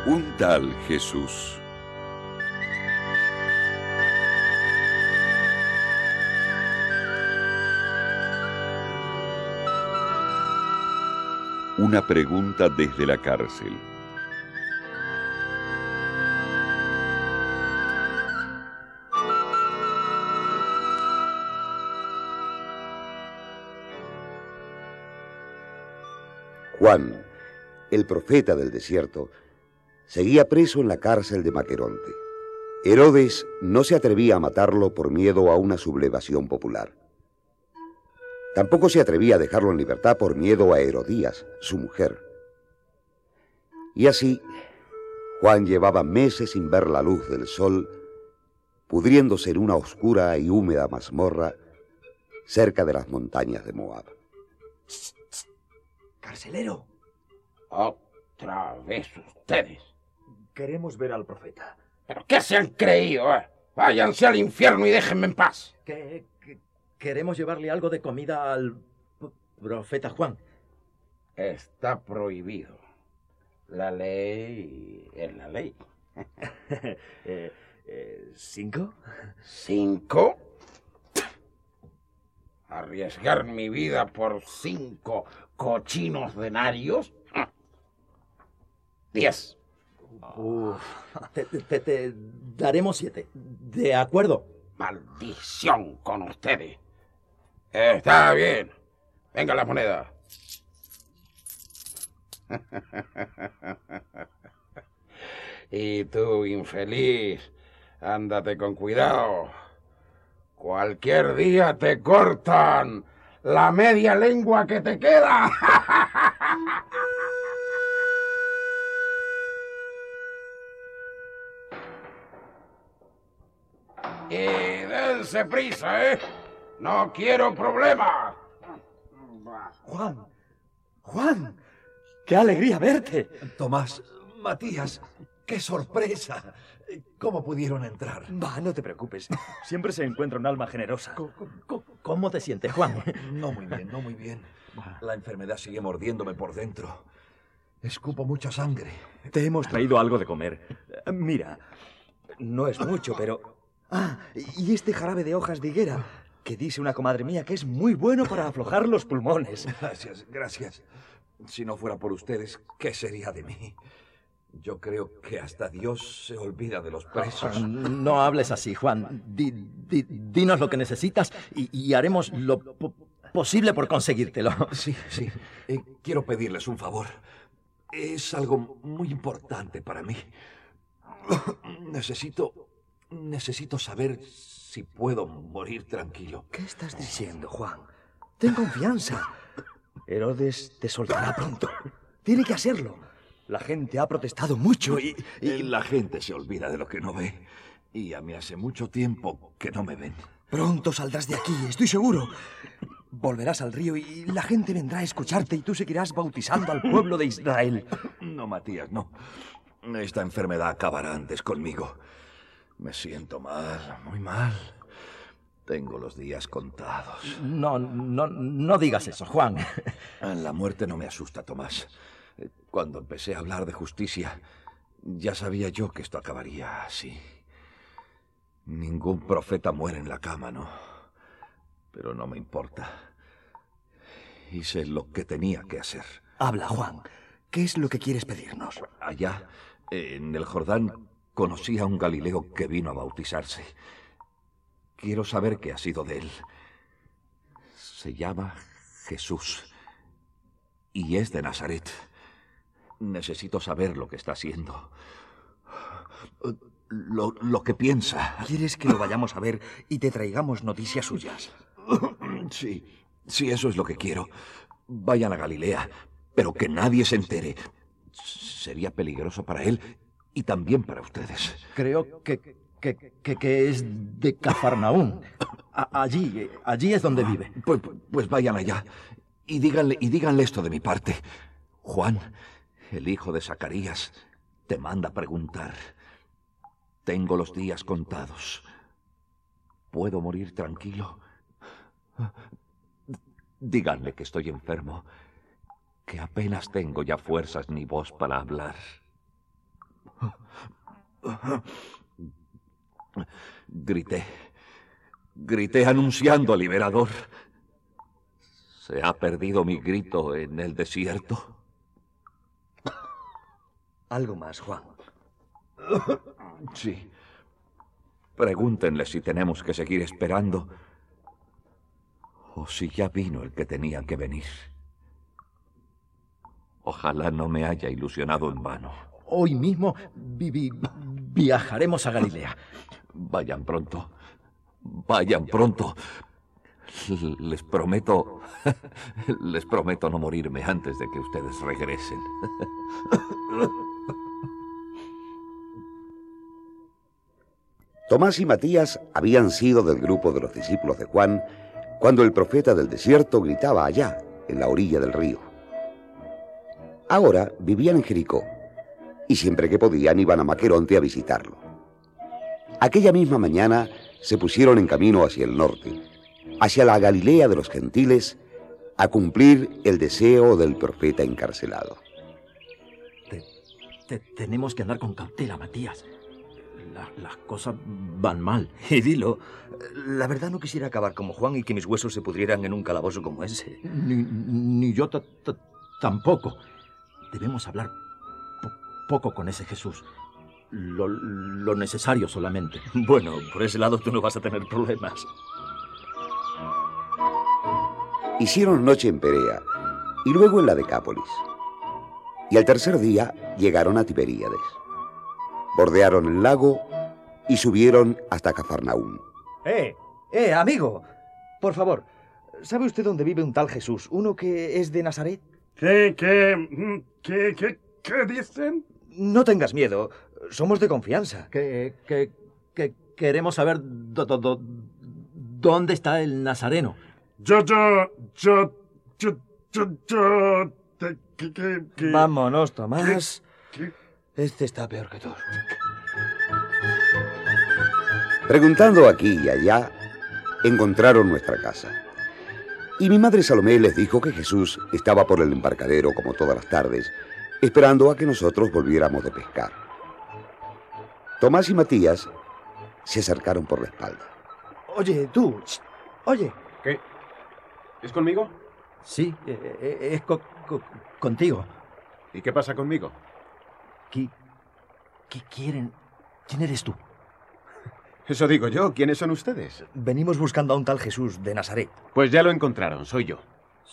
Un tal Jesús. Una pregunta desde la cárcel. Juan, el profeta del desierto, seguía preso en la cárcel de Maqueronte. Herodes no se atrevía a matarlo por miedo a una sublevación popular. Tampoco se atrevía a dejarlo en libertad por miedo a Herodías, su mujer. Y así, Juan llevaba meses sin ver la luz del sol, pudriéndose en una oscura y húmeda mazmorra cerca de las montañas de Moab. ¡Carcelero! Otra vez ustedes. Queremos ver al profeta. ¿Pero qué se han creído, eh? Váyanse al infierno y déjenme en paz. Queremos llevarle algo de comida al profeta Juan. Está prohibido. La ley es la ley. ¿5? ¿5? ¿Arriesgar mi vida por 5 cochinos denarios? 10. Te daremos 7. ¿De acuerdo? Maldición con ustedes. Está bien. Venga la moneda. Y tú, infeliz, ándate con cuidado. Cualquier día te cortan la media lengua que te queda. Y dense prisa, ¿eh? No quiero problemas. Juan, qué alegría verte. Tomás, Matías, qué sorpresa. ¿Cómo pudieron entrar? No te preocupes. Siempre se encuentra un alma generosa. ¿Cómo te sientes, Juan? No muy bien. La enfermedad sigue mordiéndome por dentro. Escupo mucha sangre. Te hemos traído algo de comer. Mira, no es mucho, pero... y este jarabe de hojas de higuera, que dice una comadre mía que es muy bueno para aflojar los pulmones. Gracias. Si no fuera por ustedes, ¿qué sería de mí? Yo creo que hasta Dios se olvida de los presos. No hables así, Juan. Dinos lo que necesitas y haremos lo posible por conseguírtelo. Sí. Quiero pedirles un favor. Es algo muy importante para mí. Necesito saber si puedo morir tranquilo. ¿Qué estás diciendo, Juan? Ten confianza. Herodes te soltará pronto. Tiene que hacerlo. La gente ha protestado mucho y... La gente se olvida de lo que no ve. Y a mí hace mucho tiempo que no me ven. Pronto saldrás de aquí, estoy seguro. Volverás al río y la gente vendrá a escucharte y tú seguirás bautizando al pueblo de Israel. No, Matías, no. Esta enfermedad acabará antes conmigo. Me siento mal, muy mal. Tengo los días contados. No digas eso, Juan. La muerte no me asusta, Tomás. Cuando empecé a hablar de justicia, ya sabía yo que esto acabaría así. Ningún profeta muere en la cama, ¿no? Pero no me importa. Hice lo que tenía que hacer. Habla, Juan. ¿Qué es lo que quieres pedirnos? Allá, en el Jordán, conocí a un Galileo que vino a bautizarse. Quiero saber qué ha sido de él. Se llama Jesús y es de Nazaret. Necesito saber lo que está haciendo. Lo que piensa. ¿Quieres que lo vayamos a ver y te traigamos noticias suyas? Sí, eso es lo que quiero. Vayan a Galilea, pero que nadie se entere. Sería peligroso para él y también para ustedes. Creo que es de Cafarnaúm. Allí es donde vive. Pues vayan allá y díganle esto de mi parte. Juan, el hijo de Zacarías, te manda preguntar. Tengo los días contados. ¿Puedo morir tranquilo? Díganle que estoy enfermo, que apenas tengo ya fuerzas ni voz para hablar. Grité anunciando al liberador. ¿Se ha perdido mi grito en el desierto? Algo más, Juan. Sí. Pregúntenle si tenemos que seguir esperando o si ya vino el que tenía que venir. Ojalá no me haya ilusionado en vano. Hoy mismo viajaremos a Galilea. Vayan pronto. Vayan pronto. Les prometo no morirme antes de que ustedes regresen. Tomás y Matías habían sido del grupo de los discípulos de Juan cuando el profeta del desierto gritaba allá, en la orilla del río. Ahora vivían en Jericó y siempre que podían iban a Maqueronte a visitarlo. Aquella misma mañana se pusieron en camino hacia el norte, hacia la Galilea de los gentiles, a cumplir el deseo del profeta encarcelado. Tenemos que andar con cautela, Matías. Las cosas van mal. Y dilo, la verdad no quisiera acabar como Juan y que mis huesos se pudrieran en un calabozo como ese. Ni yo tampoco. Debemos hablar poco con ese Jesús. Lo necesario solamente. Bueno, por ese lado tú no vas a tener problemas. Hicieron noche en Perea y luego en la Decápolis. Y al tercer día llegaron a Tiberíades. Bordearon el lago y subieron hasta Cafarnaún. Amigo! Por favor, ¿sabe usted dónde vive un tal Jesús? Uno que es de Nazaret. ¿Qué dicen? No tengas miedo. Somos de confianza. Que queremos saber dónde está el Nazareno. Vámonos, Tomás. Este está peor que tú. Preguntando aquí y allá, encontraron nuestra casa. Y mi madre Salomé les dijo que Jesús estaba por el embarcadero como todas las tardes, esperando a que nosotros volviéramos de pescar. Tomás y Matías se acercaron por la espalda. Oye, tú. Oye. ¿Qué? ¿Es conmigo? Sí, es contigo. ¿Y qué pasa conmigo? ¿Qué quieren? ¿Quién eres tú? Eso digo yo. ¿Quiénes son ustedes? Venimos buscando a un tal Jesús de Nazaret. Pues ya lo encontraron. Soy yo.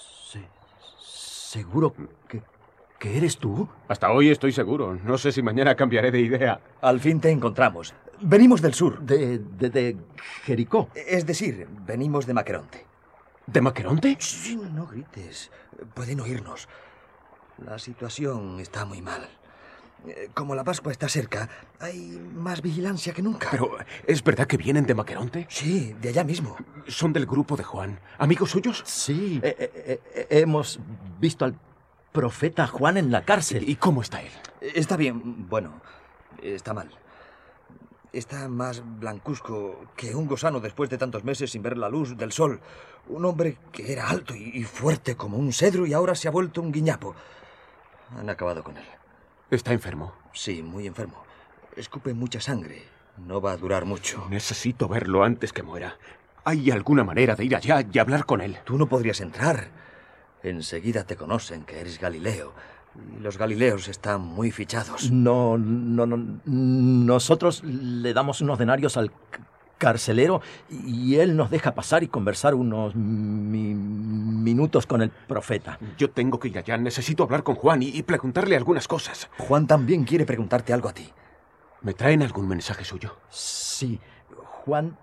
¿Seguro que eres tú? Hasta hoy estoy seguro. No sé si mañana cambiaré de idea. Al fin te encontramos. Venimos del sur. De Jericó. Es decir, venimos de Maqueronte. ¿De Maqueronte? Sí, no grites. Pueden oírnos. La situación está muy mal. Como la Pascua está cerca, hay más vigilancia que nunca. Pero, ¿es verdad que vienen de Maqueronte? Sí, de allá mismo. ¿Son del grupo de Juan? ¿Amigos suyos? Sí, hemos visto al profeta Juan en la cárcel. ¿Y cómo está él? Está bien, bueno, está mal. Está más blancuzco que un gusano después de tantos meses sin ver la luz del sol. Un hombre que era alto y fuerte como un cedro y ahora se ha vuelto un guiñapo. Han acabado con él. ¿Está enfermo? Sí, muy enfermo. Escupe mucha sangre. No va a durar mucho. Necesito verlo antes que muera. ¿Hay alguna manera de ir allá y hablar con él? Tú no podrías entrar. Enseguida te conocen que eres Galileo. Y los galileos están muy fichados. No. Nosotros le damos unos denarios al carcelero y él nos deja pasar y conversar unos minutos con el profeta. Yo tengo que ir allá. Necesito hablar con Juan y preguntarle algunas cosas. Juan también quiere preguntarte algo a ti. ¿Me traen algún mensaje suyo? Sí. Juan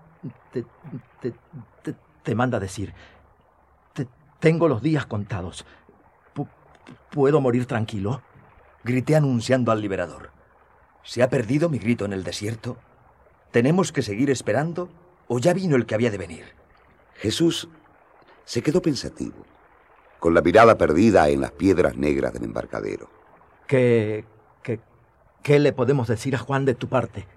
te manda a decir: tengo los días contados. ¿Puedo morir tranquilo? Grité anunciando al liberador. ¿Se ha perdido mi grito en el desierto? ¿Tenemos que seguir esperando o ya vino el que había de venir? Jesús se quedó pensativo, con la mirada perdida en las piedras negras del embarcadero. ¿Qué le podemos decir a Juan de tu parte?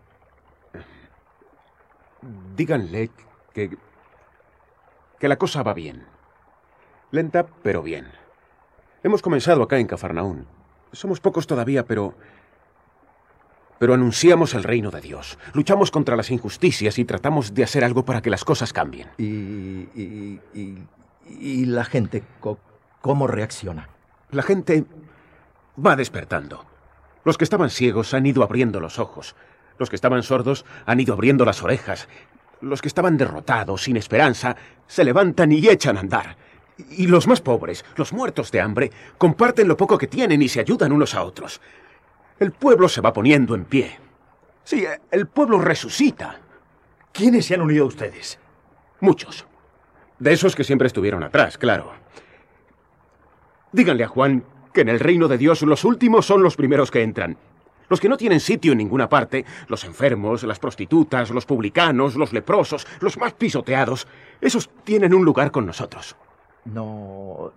Díganle que la cosa va bien. Lenta, pero bien. Hemos comenzado acá en Cafarnaún. Somos pocos todavía, pero pero anunciamos el reino de Dios. Luchamos contra las injusticias y tratamos de hacer algo para que las cosas cambien. ¿Y la gente cómo reacciona? La gente va despertando. Los que estaban ciegos han ido abriendo los ojos. Los que estaban sordos han ido abriendo las orejas. Los que estaban derrotados, sin esperanza, se levantan y echan a andar. Y los más pobres, los muertos de hambre, comparten lo poco que tienen y se ayudan unos a otros. El pueblo se va poniendo en pie. Sí, el pueblo resucita. ¿Quiénes se han unido a ustedes? Muchos. De esos que siempre estuvieron atrás, claro. Díganle a Juan que en el reino de Dios los últimos son los primeros que entran. Los que no tienen sitio en ninguna parte, los enfermos, las prostitutas, los publicanos, los leprosos, los más pisoteados, esos tienen un lugar con nosotros. No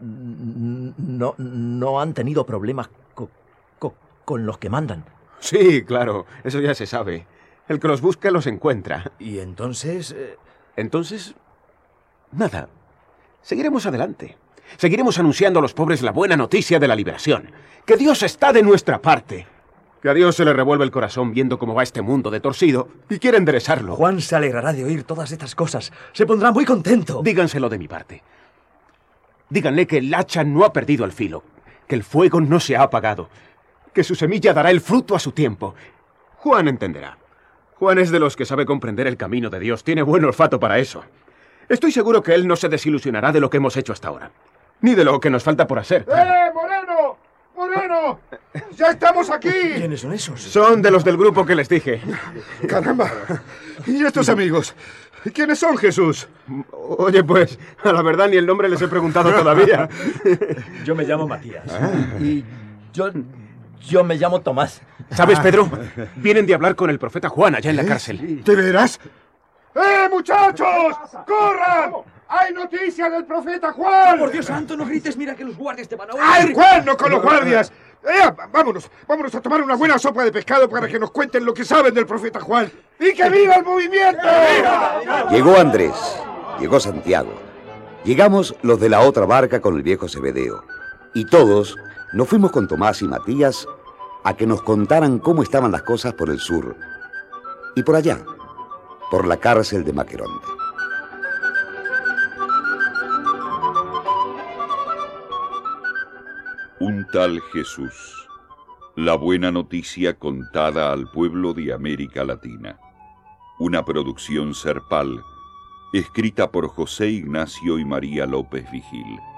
han tenido problemas con los que mandan. Sí, claro, eso ya se sabe. El que los busca los encuentra. ¿Y entonces? Entonces, nada. Seguiremos adelante. Seguiremos anunciando a los pobres la buena noticia de la liberación. Que Dios está de nuestra parte. Que a Dios se le revuelve el corazón viendo cómo va este mundo de torcido y quiere enderezarlo. Juan se alegrará de oír todas estas cosas. Se pondrá muy contento. Díganselo de mi parte. Díganle que el hacha no ha perdido el filo, que el fuego no se ha apagado, que su semilla dará el fruto a su tiempo. Juan entenderá. Juan es de los que sabe comprender el camino de Dios. Tiene buen olfato para eso. Estoy seguro que él no se desilusionará de lo que hemos hecho hasta ahora, ni de lo que nos falta por hacer. ¡Moreno! ¡Moreno! ¡Ya estamos aquí! ¿Quiénes son esos? Son de los del grupo que les dije. ¡Caramba! ¿Y estos amigos? ¿Quiénes son, Jesús? Oye, pues, a la verdad ni el nombre les he preguntado todavía. Yo me llamo Matías. Y yo me llamo Tomás. ¿Sabes, Pedro? Vienen de hablar con el profeta Juan allá en la cárcel. ¿De veras? muchachos! ¡Corran! ¡Hay noticia del profeta Juan! Por Dios santo, no grites, mira que los guardias te van a oír. ¡Ay, Juan, no con los guardias! Vámonos a tomar una buena sopa de pescado para que nos cuenten lo que saben del profeta Juan. ¡Y que viva el movimiento! Llegó Andrés, llegó Santiago. Llegamos los de la otra barca con el viejo Zebedeo. Y todos nos fuimos con Tomás y Matías a que nos contaran cómo estaban las cosas por el sur. Y por allá, por la cárcel de Maqueronte. Un tal Jesús. La buena noticia contada al pueblo de América Latina. Una producción Serpal, escrita por José Ignacio y María López Vigil.